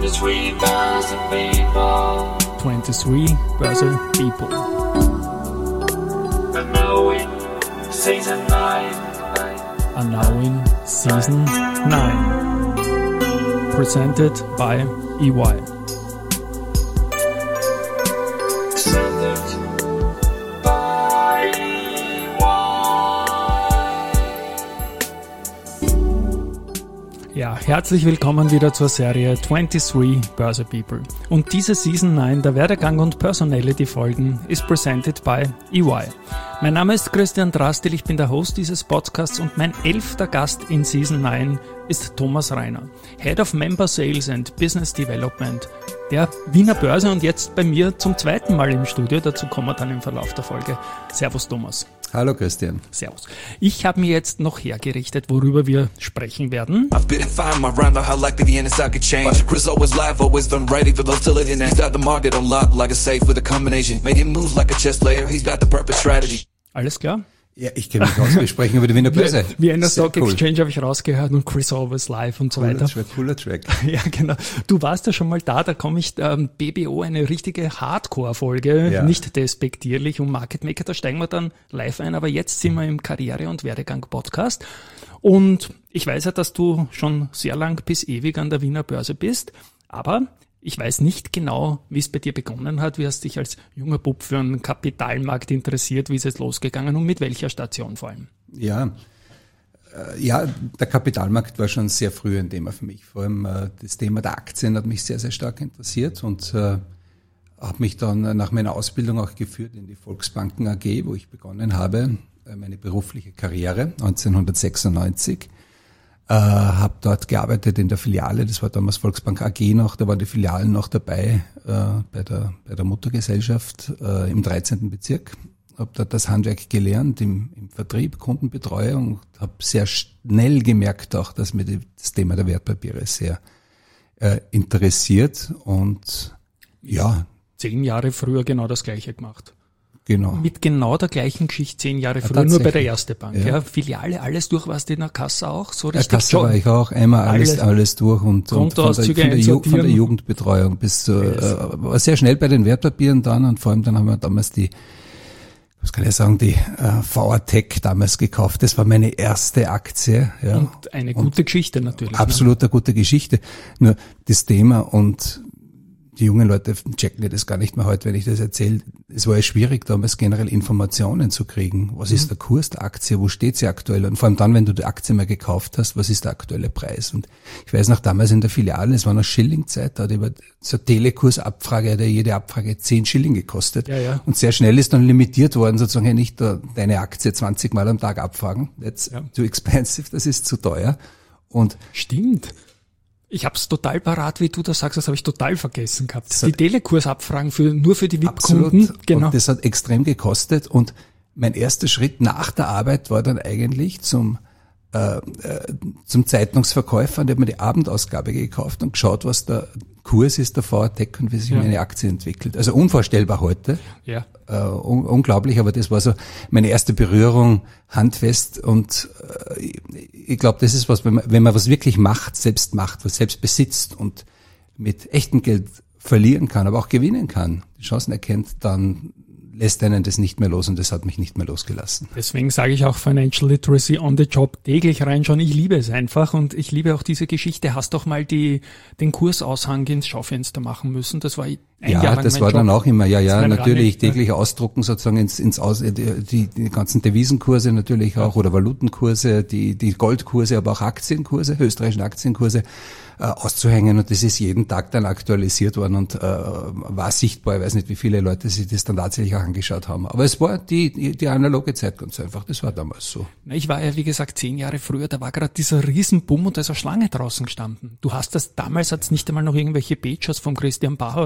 23 Börse People. 23 Börse People. And now in Season 9. And now in Season 9. Presented by EY. Ja, herzlich willkommen wieder zur Serie 23 Börse People. Und diese Season 9 der Werdegang und Personality Folgen ist presented by EY. Mein Name ist Christian Drastil, ich bin der Host dieses Podcasts und mein 11. Gast in Season 9 ist Thomas Reiner, Head of Member Sales and Business Development der Wiener Börse und jetzt bei mir zum zweiten Mal im Studio. Dazu kommen wir dann im Verlauf der Folge. Servus Thomas. Hallo Christian. Servus. Ich habe mir jetzt noch hergerichtet, worüber wir sprechen werden. Alles klar? Ja, ich kenne mich aus, wir sprechen über die Wiener Börse. Wie einer Stock Exchange habe ich rausgehört und Chris Always Live und so weiter. Cooler Track. Ja, genau. Du warst ja schon mal da komme ich BBO, eine richtige Hardcore-Folge, ja. Nicht despektierlich um Market Maker, da steigen wir dann live ein, aber jetzt sind wir im Karriere- und Werdegang-Podcast und ich weiß ja, dass du schon sehr lang bis ewig an der Wiener Börse bist, aber ich weiß nicht genau, wie es bei dir begonnen hat. Wie hast du dich als junger Bub für einen Kapitalmarkt interessiert? Wie ist es losgegangen und mit welcher Station vor allem? Ja, der Kapitalmarkt war schon sehr früh ein Thema für mich. Vor allem das Thema der Aktien hat mich sehr, sehr stark interessiert und habe mich dann nach meiner Ausbildung auch geführt in die Volksbanken AG, wo ich begonnen habe, meine berufliche Karriere 1996. Habe dort gearbeitet in der Filiale, das war damals Volksbank AG noch, da waren die Filialen noch dabei bei der Muttergesellschaft im 13. Bezirk. Habe dort das Handwerk gelernt im Vertrieb, Kundenbetreuung, habe sehr schnell gemerkt auch, dass mir das Thema der Wertpapiere sehr interessiert und ja. 10 Jahre früher genau das Gleiche gemacht. Genau. Mit genau der gleichen Geschichte 10 Jahre früher, nur bei der Erste Bank. Ja. Filiale, alles durch, warst du in der Kasse auch? So richtig Kasse war ich auch, einmal alles durch und von der Jugendbetreuung bis war sehr schnell bei den Wertpapieren dann und vor allem dann haben wir damals die VA-Tech damals gekauft. Das war meine erste Aktie. Ja. Und eine gute Geschichte natürlich. Absolut eine gute Geschichte. Nur das Thema und die jungen Leute checken das gar nicht mehr heute, wenn ich das erzähle. Es war ja schwierig, damals generell Informationen zu kriegen. Was ist der Kurs der Aktie? Wo steht sie aktuell? Und vor allem dann, wenn du die Aktie mal gekauft hast, was ist der aktuelle Preis? Und ich weiß noch, damals in der Filiale, es war noch Schillingzeit, da hat über so eine Telekursabfrage, hat ja jede Abfrage 10 Schilling gekostet. Ja. Und sehr schnell ist dann limitiert worden, sozusagen, hey, nicht deine Aktie 20 Mal am Tag abfragen. That's too expensive, das ist zu teuer. Und stimmt. Ich hab's total parat, wie du das sagst, das habe ich total vergessen gehabt. Die Telekursabfragen nur für die VIP-Kunden. Genau. Und das hat extrem gekostet und mein erster Schritt nach der Arbeit war dann eigentlich zum Zeitungsverkäufer und ich habe mir die Abendausgabe gekauft und geschaut, was der Kurs ist der VA-Tech und wie sich meine Aktie entwickelt. Also unvorstellbar heute. Ja. Unglaublich, aber das war so meine erste Berührung handfest und ich glaube, das ist was, wenn man was wirklich selbst macht, was selbst besitzt und mit echtem Geld verlieren kann, aber auch gewinnen kann, die Chancen erkennt, dann lässt einen das nicht mehr los und das hat mich nicht mehr losgelassen. Deswegen sage ich auch Financial Literacy on the Job täglich reinschauen. Ich liebe es einfach und ich liebe auch diese Geschichte. Hast doch mal den Kursaushang ins Schaufenster machen müssen. Das war ein Jahr lang das war Job. Dann auch immer. Ja, natürlich täglich ausdrucken sozusagen die ganzen Devisenkurse natürlich auch oder Valutenkurse, die Goldkurse, aber auch Aktienkurse, österreichischen Aktienkurse auszuhängen und das ist jeden Tag dann aktualisiert worden und war sichtbar. Ich weiß nicht, wie viele Leute sich das dann tatsächlich auch angeschaut haben. Aber es war die analoge Zeit ganz einfach. Das war damals so. Ich war ja, wie gesagt, 10 Jahre früher, da war gerade dieser Riesenbumm und da ist eine Schlange draußen gestanden. Du hast das, damals hat es nicht einmal noch irgendwelche Pages vom Christian Bacher oder so gegeben.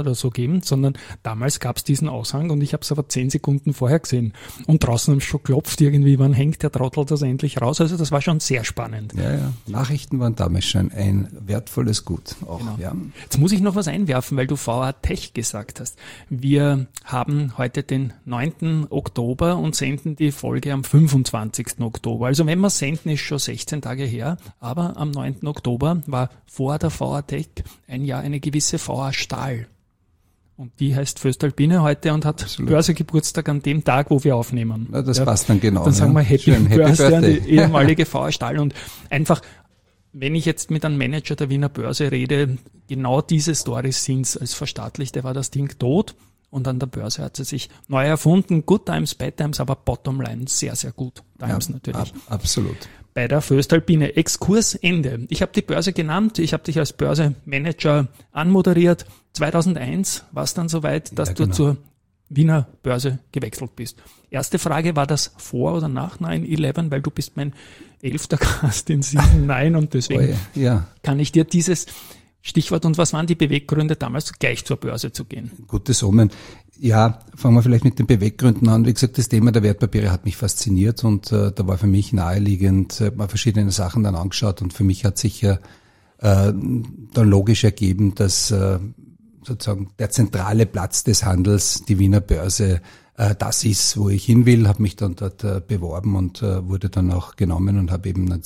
gegeben, sondern damals gab es diesen Aushang und ich habe es aber 10 Sekunden vorher gesehen. Und draußen haben schon geklopft irgendwie, wann hängt der Trottel das endlich raus? Also das war schon sehr spannend. Ja. Nachrichten waren damals schon ein wertvolles Gut. Auch, Genau. ja. Jetzt muss ich noch was einwerfen, weil du VA Tech gesagt hast. Wir haben heute den 9. Oktober und senden die Folge am 25. Oktober. Also wenn wir senden, ist schon 16 Tage her, aber am 9. Oktober war vor der VA Tech ein Jahr eine gewisse VA Stahl. Und die heißt Voestalpine heute und hat Absolut. Börsegeburtstag an dem Tag, wo wir aufnehmen. Ja, das passt dann genau. Dann sagen wir Happy Schön, Birthday an die ehemalige VA Stahl und einfach, wenn ich jetzt mit einem Manager der Wiener Börse rede, genau diese Storys sind's. Als Verstaatlichte war das Ding tot und an der Börse hat sie sich neu erfunden. Good Times, Bad Times, aber Bottomline sehr, sehr gut. Times natürlich. Absolut. Bei der Voestalpine. Exkurs Ende. Ich habe die Börse genannt, ich habe dich als Börsemanager anmoderiert. 2001 war es dann soweit, dass du zur Wiener Börse gewechselt bist. Erste Frage, war das vor oder nach 9/11? Weil du bist mein 11. Gast in Season 9 und deswegen kann ich dir dieses Stichwort und was waren die Beweggründe damals, gleich zur Börse zu gehen? Gutes Omen. Ja, fangen wir vielleicht mit den Beweggründen an. Wie gesagt, das Thema der Wertpapiere hat mich fasziniert und da war für mich naheliegend, mal verschiedene Sachen dann angeschaut und für mich hat sich dann logisch ergeben, dass sozusagen der zentrale Platz des Handels, die Wiener Börse, das ist, wo ich hin will, habe mich dann dort beworben und wurde dann auch genommen und habe eben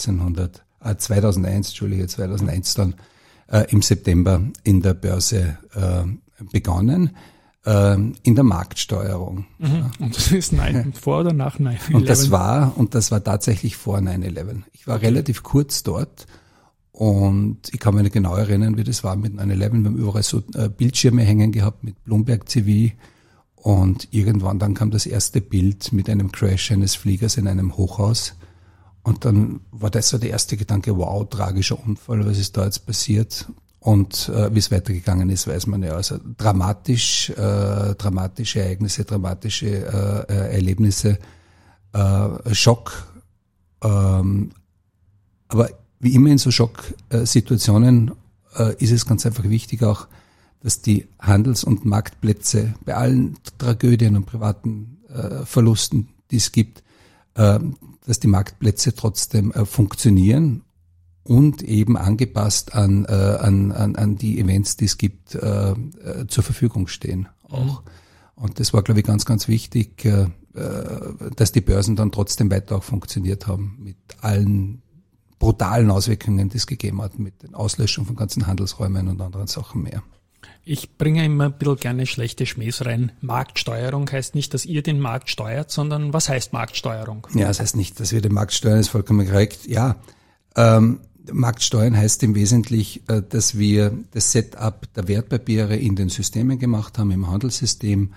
2001 dann im September in der Börse begonnen. In der Marktsteuerung. Mhm. Und das ist vor oder nach 9/11? Und das war tatsächlich vor 9/11. Ich war relativ kurz dort und ich kann mich nicht genau erinnern, wie das war mit 9/11. Wir haben überall so Bildschirme hängen gehabt mit Bloomberg TV und irgendwann dann kam das erste Bild mit einem Crash eines Fliegers in einem Hochhaus und dann war das so der erste Gedanke, wow, tragischer Unfall, was ist da jetzt passiert? Und wie es weitergegangen ist, weiß man ja. Also dramatische Ereignisse, dramatische Erlebnisse, Schock. Aber wie immer in so Schocksituationen ist es ganz einfach wichtig auch, dass die Handels- und Marktplätze bei allen Tragödien und privaten Verlusten, die es gibt, dass die Marktplätze trotzdem funktionieren und eben angepasst an die Events, die es gibt, zur Verfügung stehen auch. Und das war, glaube ich, ganz, ganz wichtig, dass die Börsen dann trotzdem weiter auch funktioniert haben mit allen brutalen Auswirkungen, die es gegeben hat, mit den Auslöschungen von ganzen Handelsräumen und anderen Sachen mehr. Ich bringe immer ein bisschen gerne schlechte Schmähs rein. Marktsteuerung heißt nicht, dass ihr den Markt steuert, sondern was heißt Marktsteuerung? Ja, das heißt nicht, dass wir den Markt steuern, ist vollkommen korrekt. Ja, Marktsteuern heißt im Wesentlichen, dass wir das Setup der Wertpapiere in den Systemen gemacht haben, im Handelssystem,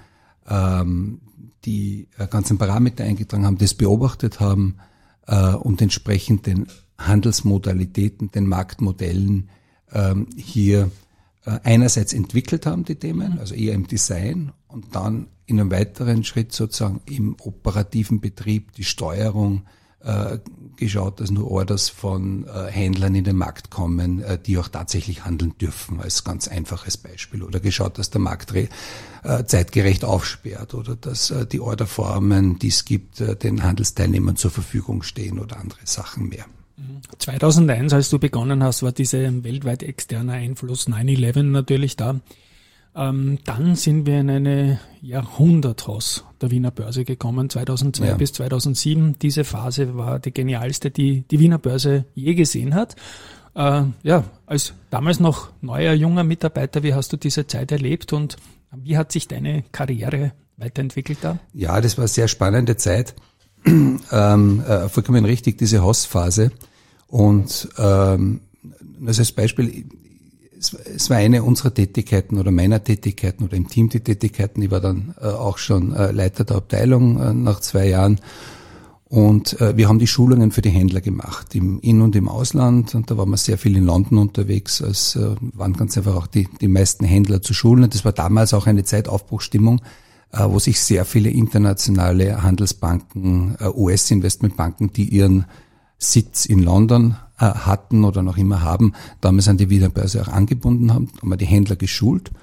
die ganzen Parameter eingetragen haben, das beobachtet haben und entsprechend den Handelsmodalitäten, den Marktmodellen hier einerseits entwickelt haben, die Themen, also eher im Design und dann in einem weiteren Schritt sozusagen im operativen Betrieb die Steuerung geschaut, dass nur Orders von Händlern in den Markt kommen, die auch tatsächlich handeln dürfen, als ganz einfaches Beispiel. Oder geschaut, dass der Markt zeitgerecht aufsperrt oder dass die Orderformen, die es gibt, den Handelsteilnehmern zur Verfügung stehen oder andere Sachen mehr. 2001, als du begonnen hast, war dieser weltweit externe Einfluss 9/11 natürlich da. Dann sind wir in eine Jahrhunderthaus der Wiener Börse gekommen, 2002 bis 2007. Diese Phase war die genialste, die die Wiener Börse je gesehen hat. Als damals noch neuer, junger Mitarbeiter, wie hast du diese Zeit erlebt und wie hat sich deine Karriere weiterentwickelt da? Ja, das war eine sehr spannende Zeit. Vollkommen richtig, diese Hausphase. Und als Beispiel, es war eine unserer Tätigkeiten oder meiner Tätigkeiten oder im Team die Tätigkeiten. Ich war dann auch schon Leiter der Abteilung nach 2 Jahren. Und wir haben die Schulungen für die Händler gemacht, im In- und im Ausland. Und da waren wir sehr viel in London unterwegs. Es waren ganz einfach auch die meisten Händler zu schulen. Und das war damals auch eine Zeitaufbruchstimmung, wo sich sehr viele internationale Handelsbanken, US-Investmentbanken, die ihren Sitz in London hatten oder noch immer haben, damals an die Wiener Börse auch angebunden haben, haben wir die Händler geschult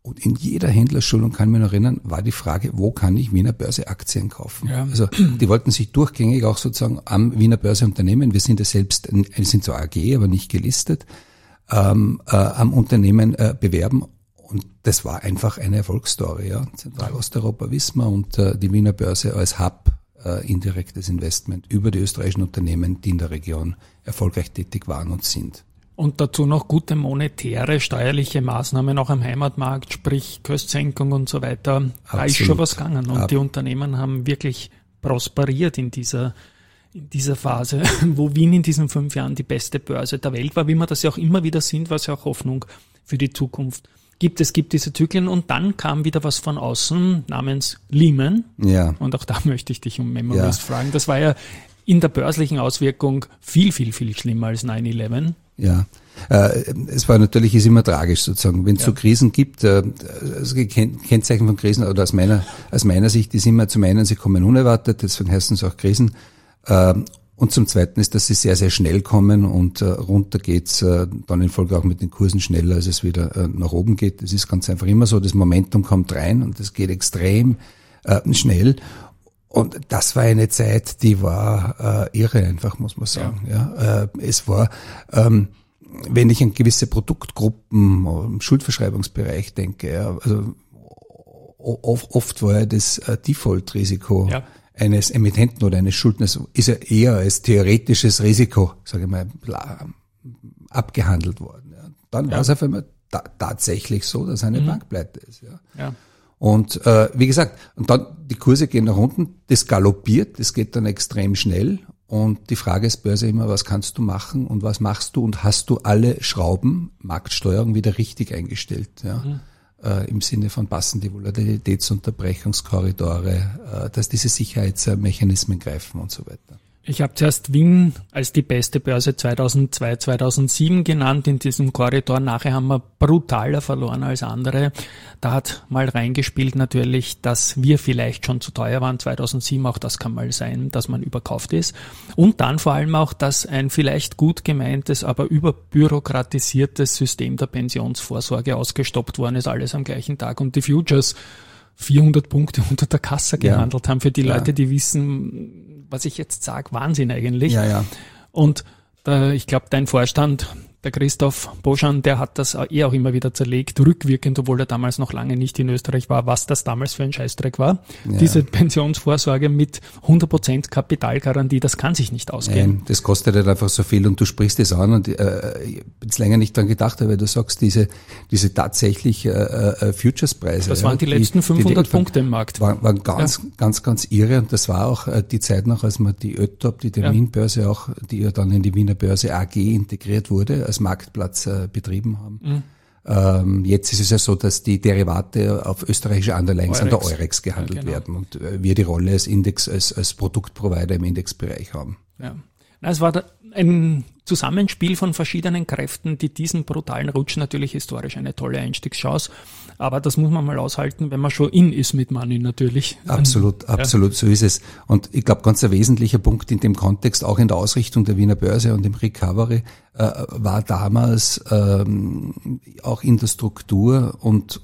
Und in jeder Händlerschulung, kann ich mich noch erinnern, war die Frage, wo kann ich Wiener Börse Aktien kaufen? Ja. Also die wollten sich durchgängig auch sozusagen am Wiener Börse Unternehmen, wir sind ja selbst, wir sind zwar AG, aber nicht gelistet, am Unternehmen bewerben. Und das war einfach eine Erfolgsstory. Ja. Zentralosteuropa wissen wir und die Wiener Börse als Hub, indirektes Investment über die österreichischen Unternehmen, die in der Region erfolgreich tätig waren und sind. Und dazu noch gute monetäre, steuerliche Maßnahmen auch am Heimatmarkt, sprich Köstsenkung und so weiter. Absolut. Da ist schon was gegangen. Und die Unternehmen haben wirklich prosperiert in dieser Phase, wo Wien in diesen 5 Jahren die beste Börse der Welt war, wie wir das ja auch immer wieder sind, was ja auch Hoffnung für die Zukunft gibt. Es gibt diese Zyklen und dann kam wieder was von außen namens Lehman. Ja. Und auch da möchte ich dich um Memories fragen. Das war ja in der börslichen Auswirkung viel, viel, viel schlimmer als 9/11. Ja, es war natürlich, ist immer tragisch sozusagen, wenn es so Krisen gibt, also Kennzeichen von Krisen oder aus meiner Sicht ist immer zum einen, sie kommen unerwartet, deswegen heißen es auch Krisen, und zum zweiten ist, dass sie sehr, sehr schnell kommen und runter geht's dann in Folge auch mit den Kursen schneller, als es wieder nach oben geht. Das ist ganz einfach immer so, das Momentum kommt rein und das geht extrem schnell. Und das war eine Zeit, die war irre einfach, muss man sagen. Ja. Es war, wenn ich an gewisse Produktgruppen im Schuldverschreibungsbereich denke, also oft war ja das Default-Risiko eines Emittenten oder eines Schuldners ist ja eher als theoretisches Risiko, sage ich mal, abgehandelt worden. Ja. Dann war es auf einmal tatsächlich so, dass eine Bank pleite ist. Ja. Und wie gesagt, und dann die Kurse gehen nach unten, das galoppiert, das geht dann extrem schnell. Und die Frage ist Börse immer, was kannst du machen und was machst du und hast du alle Schrauben, Marktsteuerung wieder richtig eingestellt, im Sinne von passen die Volatilitätsunterbrechungskorridore, dass diese Sicherheitsmechanismen greifen und so weiter. Ich habe zuerst Wien als die beste Börse 2002, 2007 genannt in diesem Korridor. Nachher haben wir brutaler verloren als andere. Da hat mal reingespielt natürlich, dass wir vielleicht schon zu teuer waren 2007. Auch das kann mal sein, dass man überkauft ist. Und dann vor allem auch, dass ein vielleicht gut gemeintes, aber überbürokratisiertes System der Pensionsvorsorge ausgestoppt worden ist. Alles am gleichen Tag. Und die Futures 400 Punkte unter der Kasse gehandelt haben. Für die Leute, die wissen, was ich jetzt sage, Wahnsinn eigentlich. Ja. Und ich glaube, dein Vorstand, der Christoph Boschan, der hat das auch immer wieder zerlegt, rückwirkend, obwohl er damals noch lange nicht in Österreich war, was das damals für ein Scheißdreck war. Ja. Diese Pensionsvorsorge mit 100% Kapitalgarantie, das kann sich nicht ausgehen. Nein, das kostet halt einfach so viel und du sprichst es an und ich bin jetzt länger nicht dran gedacht, weil du sagst, diese tatsächlich Futures-Preise. Das waren die letzten 500 Punkte im Markt. Waren ganz irre und das war auch die Zeit noch, als man die ÖTOP, die Terminbörse auch, die ja dann in die Wiener Börse AG integriert wurde, als Marktplatz betrieben haben. Jetzt ist es ja so, dass die Derivate auf österreichische Underlyings an der Eurex gehandelt werden und wir die Rolle als Index, als Produktprovider im Indexbereich haben. Ja. Es war ein Zusammenspiel von verschiedenen Kräften, die diesen brutalen Rutsch natürlich historisch eine tolle Einstiegschance. Aber das muss man mal aushalten, wenn man schon in ist mit Money natürlich. Absolut, so ist es. Und ich glaube, ganz ein wesentlicher Punkt in dem Kontext, auch in der Ausrichtung der Wiener Börse und im Recovery, war damals auch in der Struktur und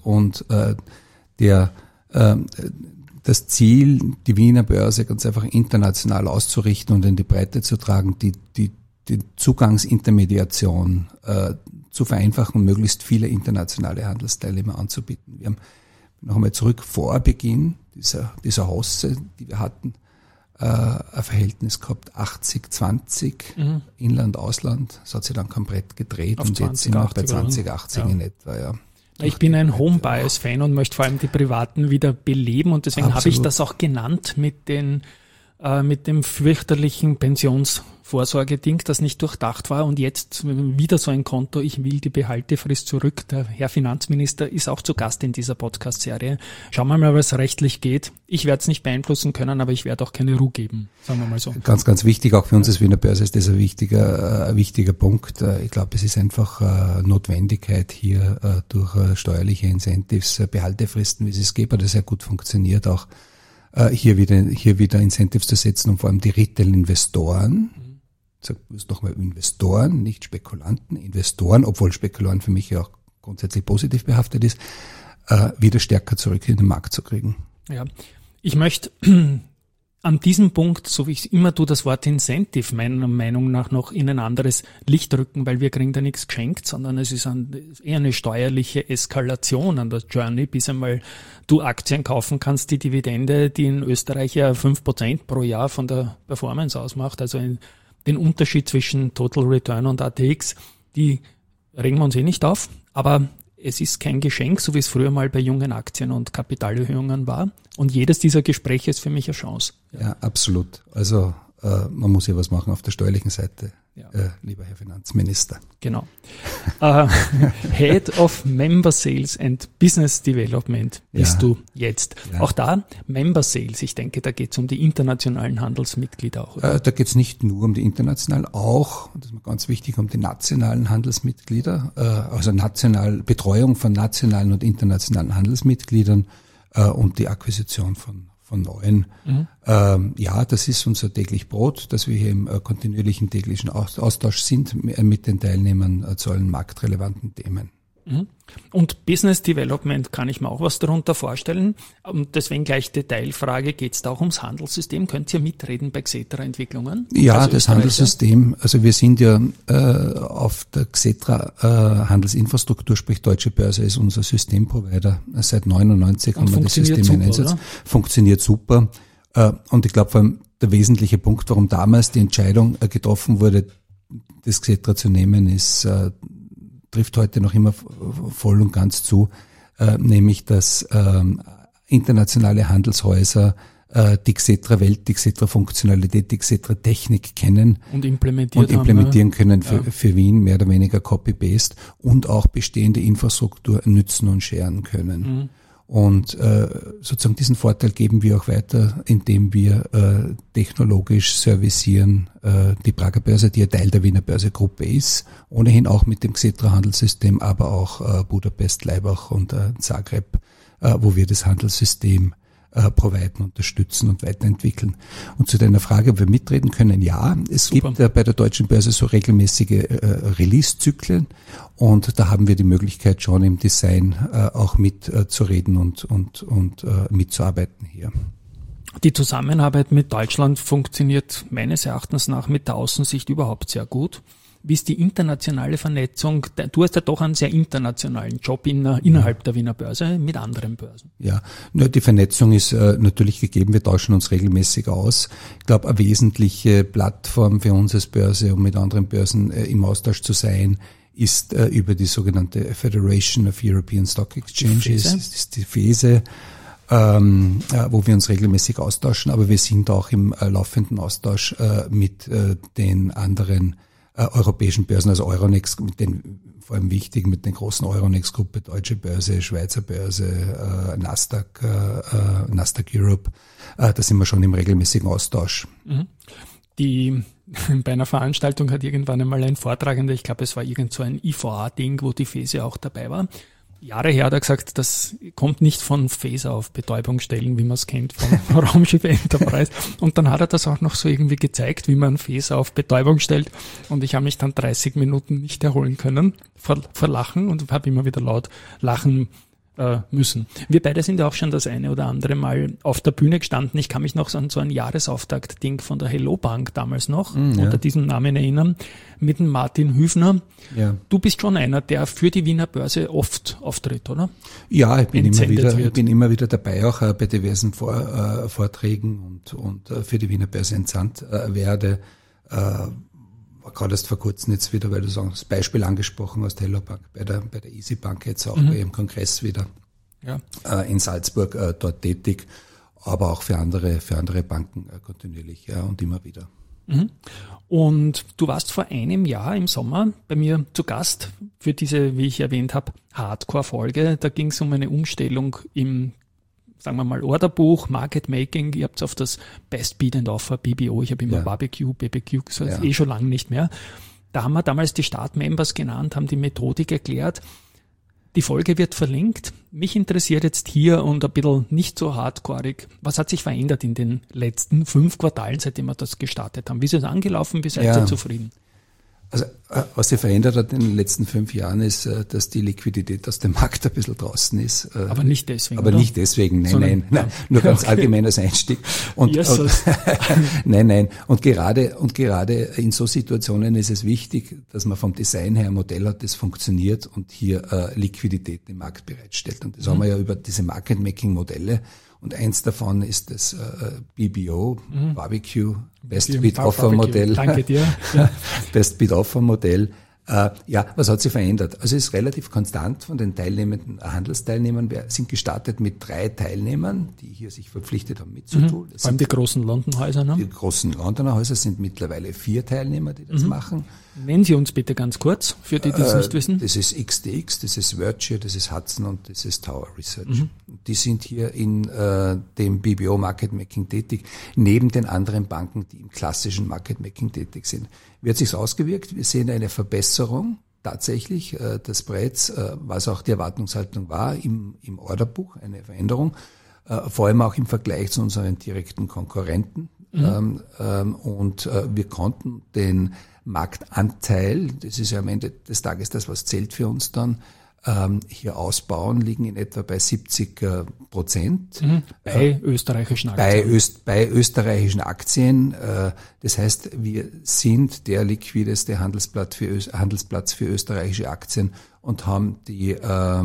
das Ziel, die Wiener Börse ganz einfach international auszurichten und in die Breite zu tragen, die Zugangsintermediation zu vereinfachen und möglichst viele internationale Handelsteilnehmer anzubieten. Wir haben noch einmal zurück vor Beginn dieser Hosse, die wir hatten, ein Verhältnis gehabt, 80-20, Inland, Ausland. Das hat sich dann komplett gedreht auf und jetzt sind wir bei 20-80 in etwa, ja. Ich bin ein Home-Bias-Fan und möchte vor allem die Privaten wieder beleben und deswegen habe ich das auch genannt mit dem fürchterlichen Pensionsvorsorgeding, das nicht durchdacht war und jetzt wieder so ein Konto, ich will die Behaltefrist zurück. Der Herr Finanzminister ist auch zu Gast in dieser Podcast-Serie. Schauen wir mal, was rechtlich geht. Ich werde es nicht beeinflussen können, aber ich werde auch keine Ruhe geben, sagen wir mal so. Ganz, ganz wichtig, auch für uns als Wiener Börse ist das ein wichtiger Punkt. Ich glaube, es ist einfach Notwendigkeit hier durch steuerliche Incentives, Behaltefristen, wie es geht, das sehr gut funktioniert, auch hier wieder Incentives zu setzen und vor allem die Retail-Investoren, ich sage nochmal Investoren, nicht Spekulanten, Investoren, obwohl Spekulanten für mich ja auch grundsätzlich positiv behaftet ist, wieder stärker zurück in den Markt zu kriegen. Ja, ich möchte an diesem Punkt, so wie ich es immer tue, das Wort Incentive meiner Meinung nach noch in ein anderes Licht rücken, weil wir kriegen da nichts geschenkt, sondern es ist eher eine steuerliche Eskalation an der Journey, bis einmal du Aktien kaufen kannst, die Dividende, die in Österreich ja 5% pro Jahr von der Performance ausmacht, also den Unterschied zwischen Total Return und ATX, die regen wir uns nicht auf, aber es ist kein Geschenk, so wie es früher mal bei jungen Aktien und Kapitalerhöhungen war. Und jedes dieser Gespräche ist für mich eine Chance. Ja, absolut. Also man muss ja was machen auf der steuerlichen Seite, ja. Lieber Herr Finanzminister. Genau. Head of Member Sales and Business Development bist du jetzt. Ja. Auch da Member Sales, ich denke, da geht es um die internationalen Handelsmitglieder auch. Oder? Da geht es nicht nur um die internationalen, auch, das ist mir ganz wichtig, um die nationalen Handelsmitglieder, also Betreuung von nationalen und internationalen Handelsmitgliedern und die Akquisition von neuen. Ja, das ist unser täglich Brot, dass wir hier im kontinuierlichen täglichen Austausch sind mit den Teilnehmern zu allen marktrelevanten Themen. Und Business Development kann ich mir auch was darunter vorstellen. Und deswegen gleich Detailfrage, geht es da auch ums Handelssystem? Könnt ihr mitreden bei Xetra-Entwicklungen? Ja, also das Handelssystem, also wir sind ja auf der Xetra Handelsinfrastruktur, sprich Deutsche Börse ist unser Systemprovider. Seit 1999 haben wir das System in Einsatz. Funktioniert super. Und ich glaube, vor allem der wesentliche Punkt, warum damals die Entscheidung getroffen wurde, das Xetra zu nehmen, ist trifft heute noch immer voll und ganz zu, nämlich dass internationale Handelshäuser die Xetra-Welt, die Xetra-Funktionalität, die Xetra-Technik kennen und implementieren können für Wien, mehr oder weniger Copy-Paste und auch bestehende Infrastruktur nützen und scheren können. Und sozusagen diesen Vorteil geben wir auch weiter, indem wir technologisch servicieren die Prager Börse, die ja Teil der Wiener Börsegruppe ist, ohnehin auch mit dem Xetra-Handelssystem, aber auch Budapest, Laibach und Zagreb, wo wir das Handelssystem providen, unterstützen und weiterentwickeln. Und zu deiner Frage, ob wir mitreden können, ja, es gibt bei der Deutschen Börse so regelmäßige Release-Zyklen und da haben wir die Möglichkeit schon im Design auch mitzureden und mitzuarbeiten hier. Die Zusammenarbeit mit Deutschland funktioniert meines Erachtens nach mit der Außensicht überhaupt sehr gut. Wie ist die internationale Vernetzung? Du hast ja doch einen sehr internationalen Job innerhalb der Wiener Börse mit anderen Börsen. Ja, die Vernetzung ist natürlich gegeben. Wir tauschen uns regelmäßig aus. Ich glaube, eine wesentliche Plattform für uns als Börse, um mit anderen Börsen im Austausch zu sein, ist über die sogenannte Federation of European Stock Exchanges, das ist die FESE, wo wir uns regelmäßig austauschen. Aber wir sind auch im laufenden Austausch mit den anderen europäischen Börsen, also Euronext, mit den vor allem wichtigen, mit den großen Euronext-Gruppe, Deutsche Börse, Schweizer Börse, Nasdaq Europe, da sind wir schon im regelmäßigen Austausch. Bei einer Veranstaltung hat irgendwann einmal ein Vortragender, ich glaube es war irgend so ein IVA-Ding, wo die FESE auch dabei war, Jahre her hat er gesagt, das kommt nicht von FESA auf Betäubungsstellen, wie man es kennt von Raumschiff Enterprise. Und dann hat er das auch noch so irgendwie gezeigt, wie man FESA auf Betäubung stellt. Und ich habe mich dann 30 Minuten nicht erholen können vor Lachen und habe immer wieder laut lachen müssen. Wir beide sind ja auch schon das eine oder andere Mal auf der Bühne gestanden. Ich kann mich noch an so ein Jahresauftakt-Ding von der Hello Bank damals noch unter diesem Namen erinnern, mit dem Martin Hüfner. Ja. Du bist schon einer, der für die Wiener Börse oft auftritt, oder? Ja, ich bin immer wieder dabei, auch bei diversen Vorträgen und für die Wiener Börse entsandt werde. Gerade erst vor kurzem jetzt wieder, weil du das Beispiel angesprochen hast, Hello Bank, bei der Easy Bank jetzt auch bei ihrem Kongress wieder in Salzburg dort tätig, aber auch für andere Banken kontinuierlich und immer wieder. Und du warst vor einem Jahr im Sommer bei mir zu Gast für diese, wie ich erwähnt habe, Hardcore-Folge. Da ging es um eine Umstellung im, sagen wir mal, Orderbuch, Market Making. Ihr habt auf das Best Bid and Offer, BBO, ich habe immer BBQ gesagt, schon lange nicht mehr. Da haben wir damals die Start-Members genannt, haben die Methodik erklärt. Die Folge wird verlinkt. Mich interessiert jetzt hier und ein bisschen nicht so hardcoreig, was hat sich verändert in den letzten 5 Quartalen, seitdem wir das gestartet haben? Wie ist es angelaufen? Wie seid ihr zufrieden? Also Was sich verändert hat in den letzten 5 Jahren ist, dass die Liquidität aus dem Markt ein bisschen draußen ist. Aber nicht deswegen. Aber oder? Nicht deswegen, nein. Nur ganz allgemein als Einstieg. Und nein. Und gerade in so Situationen ist es wichtig, dass man vom Design her ein Modell hat, das funktioniert und hier Liquidität im Markt bereitstellt. Und das haben wir ja über diese Market-Making-Modelle. Und eins davon ist das BBO, Barbecue, Best Bid Offer Modell. Danke dir. Best Bid Offer Modell. Was hat sich verändert? Also es ist relativ konstant von den teilnehmenden Handelsteilnehmern. Wir sind gestartet mit 3 Teilnehmern, die hier sich verpflichtet haben mitzutun. Vor allem die großen Londoner-Häuser, ne? Die großen Londoner Häuser sind mittlerweile 4 Teilnehmer, die das machen. Nennen Sie uns bitte ganz kurz, für die es nicht wissen. Das ist XTX, das ist Virtue, das ist Hudson und das ist Tower Research. Die sind hier in dem BBO Market Making tätig, neben den anderen Banken, die im klassischen Market Making tätig sind. Wie hat sich's ausgewirkt? Wir sehen eine Verbesserung tatsächlich des Spreads, was auch die Erwartungshaltung war im Orderbuch, eine Veränderung, vor allem auch im Vergleich zu unseren direkten Konkurrenten. Und wir konnten den Marktanteil, das ist ja am Ende des Tages das, was zählt für uns dann, hier ausbauen, liegen in etwa bei 70%. Bei österreichischen Aktien. Bei österreichischen Aktien. Das heißt, wir sind der liquideste Handelsplatz für österreichische Aktien und haben die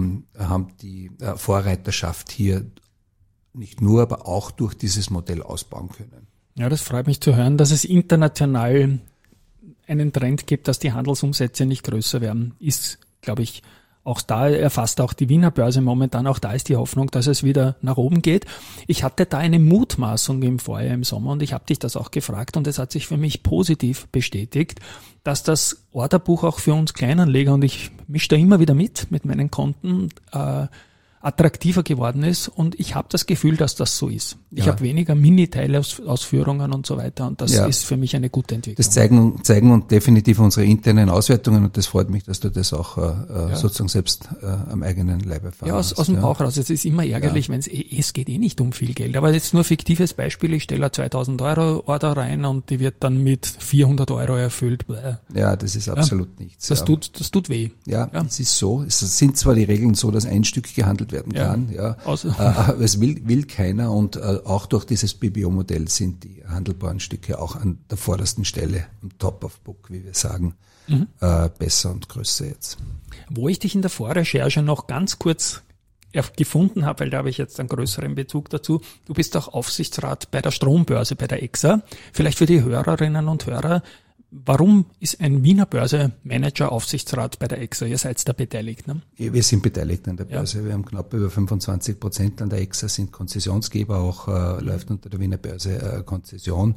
Vorreiterschaft hier nicht nur, aber auch durch dieses Modell ausbauen können. Ja, das freut mich zu hören, dass es international einen Trend gibt, dass die Handelsumsätze nicht größer werden. Ist, glaube ich, auch da erfasst auch die Wiener Börse momentan, auch da ist die Hoffnung, dass es wieder nach oben geht. Ich hatte da eine Mutmaßung im Vorjahr im Sommer und ich habe dich das auch gefragt und es hat sich für mich positiv bestätigt, dass das Orderbuch auch für uns Kleinanleger, und ich mische da immer wieder mit meinen Konten, attraktiver geworden ist und ich habe das Gefühl, dass das so ist. Ich habe weniger Mini-Teilausführungen und so weiter und das ist für mich eine gute Entwicklung. Das zeigen uns definitiv unsere internen Auswertungen und das freut mich, dass du das auch sozusagen selbst am eigenen Leib erfahren hast. Aus dem Bauch raus. Es ist immer ärgerlich, wenn es geht nicht um viel Geld. Aber jetzt nur fiktives Beispiel, ich stelle 2.000 € Order rein und die wird dann mit 400 € erfüllt. Ja, das ist absolut nichts. Das tut weh. Ja, es ist so. Es sind zwar die Regeln so, dass ein Stück gehandelt werden kann, aber es will keiner und auch durch dieses BBO-Modell sind die handelbaren Stücke auch an der vordersten Stelle, am Top of Book, wie wir sagen, besser und größer jetzt. Wo ich dich in der Vorrecherche noch ganz kurz gefunden habe, weil da habe ich jetzt einen größeren Bezug dazu, du bist auch Aufsichtsrat bei der Strombörse, bei der EXA. Vielleicht für die Hörerinnen und Hörer, warum ist ein Wiener Börse-Manager Aufsichtsrat bei der EXA? Ihr seid da beteiligt, ne? Wir sind beteiligt an der Börse. Ja. Wir haben knapp über 25% an der EXA, sind Konzessionsgeber, auch läuft unter der Wiener Börse Konzession.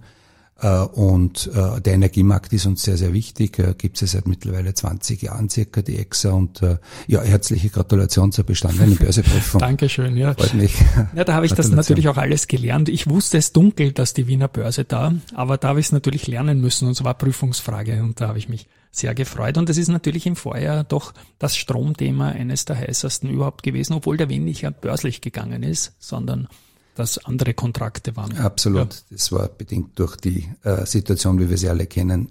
Und der Energiemarkt ist uns sehr, sehr wichtig. Gibt es seit mittlerweile 20 Jahren circa die EXA und herzliche Gratulation zur bestandenen Börseprüfung. Dankeschön, ja. Freut mich. Ja, da habe ich das natürlich auch alles gelernt. Ich wusste es dunkel, dass die Wiener Börse da, aber da habe ich es natürlich lernen müssen und es war Prüfungsfrage und da habe ich mich sehr gefreut. Und es ist natürlich im Vorjahr doch das Stromthema eines der heißesten überhaupt gewesen, obwohl der weniger börslich gegangen ist, sondern dass andere Kontrakte waren. Absolut. Ja. Das war bedingt durch die Situation, wie wir sie alle kennen.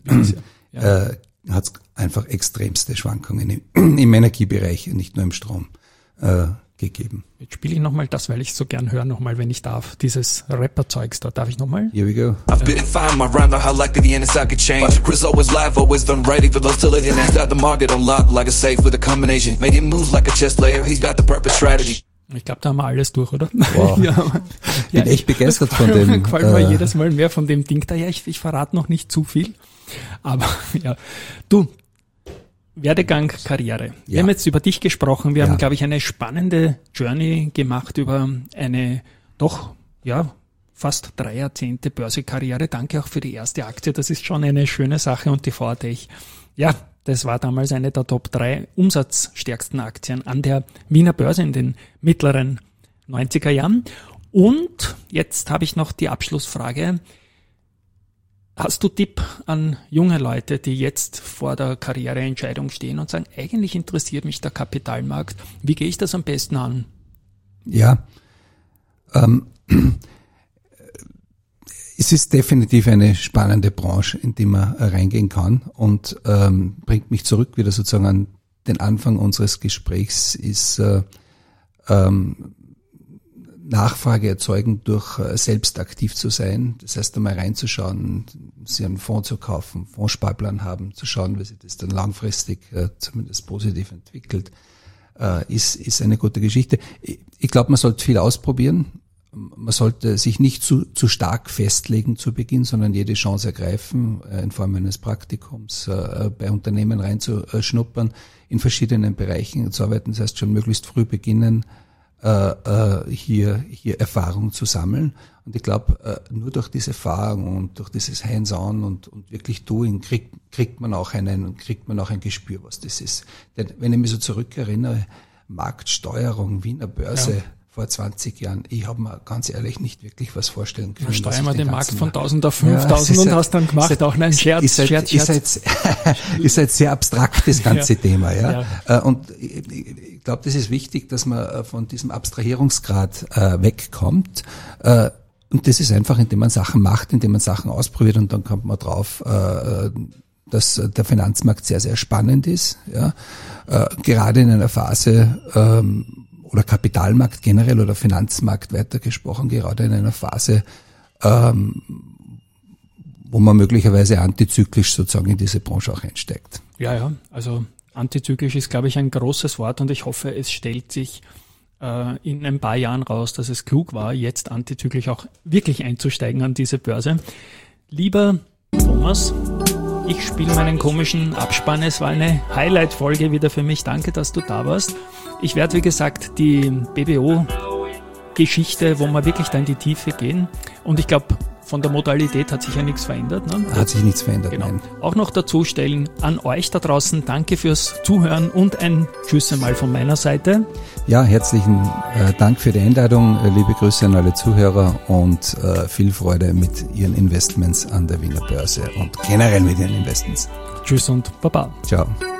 Hat es einfach extremste Schwankungen im Energiebereich, nicht nur im Strom, gegeben. Jetzt spiele ich nochmal das, weil ich so gern höre, nochmal, wenn ich darf. Dieses Rapper-Zeugs da. Darf ich nochmal? Here we go. I've been fine, my rhyme, how likely the inside could change. Chris always live, always done right, even though still living inside the market unlocked like a safe with a combination. Made him move like a chess player, he's got the perfect strategy. Ich glaube, da haben wir alles durch, oder? Wow. Bin echt begeistert von dem. Gefällt mir jedes Mal mehr von dem Ding da. Ja, ich verrate noch nicht zu viel. Aber ja, du, Werdegang, Karriere. Wir haben jetzt über dich gesprochen. Wir haben, glaube ich, eine spannende Journey gemacht über eine doch, fast 3 Jahrzehnte Börsekarriere. Danke auch für die erste Aktie. Das ist schon eine schöne Sache und die VATech. Ja, das war damals eine der Top 3 umsatzstärksten Aktien an der Wiener Börse in den mittleren 90er Jahren. Und jetzt habe ich noch die Abschlussfrage. Hast du Tipp an junge Leute, die jetzt vor der Karriereentscheidung stehen und sagen, eigentlich interessiert mich der Kapitalmarkt. Wie gehe ich das am besten an? Es ist definitiv eine spannende Branche, in die man reingehen kann und bringt mich zurück wieder sozusagen an den Anfang unseres Gesprächs, ist Nachfrage erzeugen durch selbst aktiv zu sein. Das heißt, einmal reinzuschauen, sich einen Fonds zu kaufen, Fondssparplan haben, zu schauen, wie sich das dann langfristig zumindest positiv entwickelt, ist eine gute Geschichte. Ich glaube, man sollte viel ausprobieren. Man sollte sich nicht zu stark festlegen zu Beginn, sondern jede Chance ergreifen, in Form eines Praktikums bei Unternehmen reinzuschnuppern, in verschiedenen Bereichen zu arbeiten. Das heißt, schon möglichst früh beginnen, hier Erfahrung zu sammeln. Und ich glaube, nur durch diese Erfahrung und durch dieses Hands-on und wirklich Doing kriegt man auch ein Gespür, was das ist. Denn wenn ich mich so zurückerinnere, Marktsteuerung, Wiener Börse, vor 20 Jahren, ich habe mir ganz ehrlich nicht wirklich was vorstellen können. Steuern wir den Markt von 1000 auf 5000 und hast dann gemacht, auch ein Scherz. Ist halt sehr abstrakt, das ganze Thema. Ja. Und ich glaube, das ist wichtig, dass man von diesem Abstrahierungsgrad wegkommt. Und das ist einfach, indem man Sachen macht, indem man Sachen ausprobiert und dann kommt man drauf, dass der Finanzmarkt sehr, sehr spannend ist. Ja. Gerade in einer Phase, oder Kapitalmarkt generell oder Finanzmarkt weitergesprochen, gerade in einer Phase, wo man möglicherweise antizyklisch sozusagen in diese Branche auch einsteigt. Ja, also antizyklisch ist, glaube ich, ein großes Wort und ich hoffe, es stellt sich in ein paar Jahren raus, dass es klug war, jetzt antizyklisch auch wirklich einzusteigen an diese Börse. Lieber Thomas, ich spiele meinen komischen Abspann. Es war eine Highlight-Folge wieder für mich. Danke, dass du da warst. Ich werde, wie gesagt, die BBO-Geschichte, wo wir wirklich da in die Tiefe gehen. Und ich glaube, von der Modalität hat sich ja nichts verändert. Ne? Hat sich nichts verändert, genau. Nein. Auch noch dazu stellen an euch da draußen. Danke fürs Zuhören und ein Tschüss einmal von meiner Seite. Ja, herzlichen Dank für die Einladung. Liebe Grüße an alle Zuhörer und viel Freude mit Ihren Investments an der Wiener Börse und generell mit Ihren Investments. Tschüss und Baba. Ciao.